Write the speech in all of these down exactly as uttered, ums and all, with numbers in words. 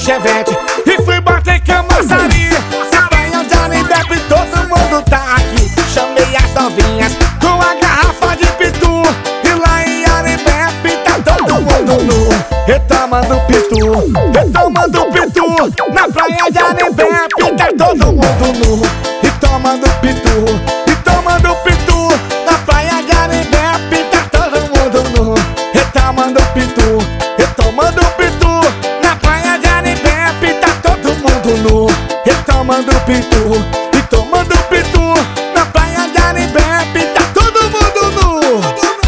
chevette e fui bater camaçaria. Na praia de Arembebe todo mundo tá aqui. Chamei as novinhas com a garrafa de pitu. E lá em Arembebe tá todo mundo nu, retomando pitu, retomando pitu. Na praia de Arembebe tá todo mundo nu, retomando pitu, retomando pitu. Na praia de Arembebe tá todo mundo nu, retomando pitu, retomando pitu. Na praia de Arembebe tá todo mundo nu, retomando pitu, retomando pitu. Na praia de Arembebe tá todo mundo nu.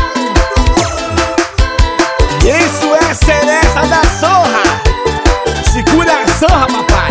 Isso é Seresta da Zorra. Segura a zorra, papai.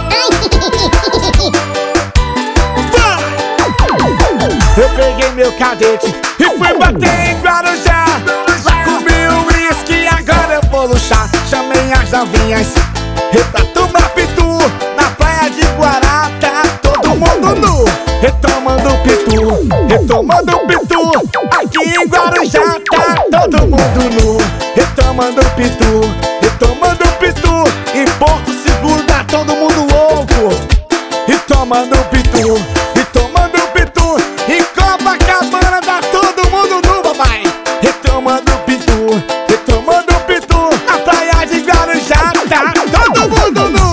Eu peguei meu cadete e fui bater em Guarujá. Já comi o uísque, agora eu vou luxar. Chamei as novinhas e pra tomar pitu. Na praia de Guará tá todo mundo nu, retomando pitu, retomando pitu. Aqui em Guarujá tá todo mundo nu, retomando pitu, retomando pitu. Em Porto Seguro tá todo mundo louco, retomando pitu, retomando pitu. Em Copacabana tá todo mundo nu, papai, retomando pitu, retomando pitu. Na praia de Guarujá tá todo mundo nu.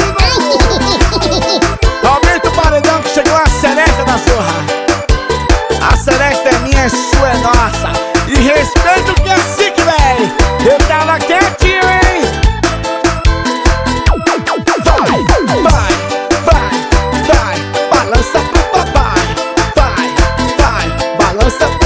Aumenta o paredão que chegou a Seresta da Zorra. A Seresta é minha, a sua é nossa. E respeita o que é sick, véi. Eu tava quietinho, hein? Vai, vai, vai, vai. Balança pro papai. Vai, vai, balança pro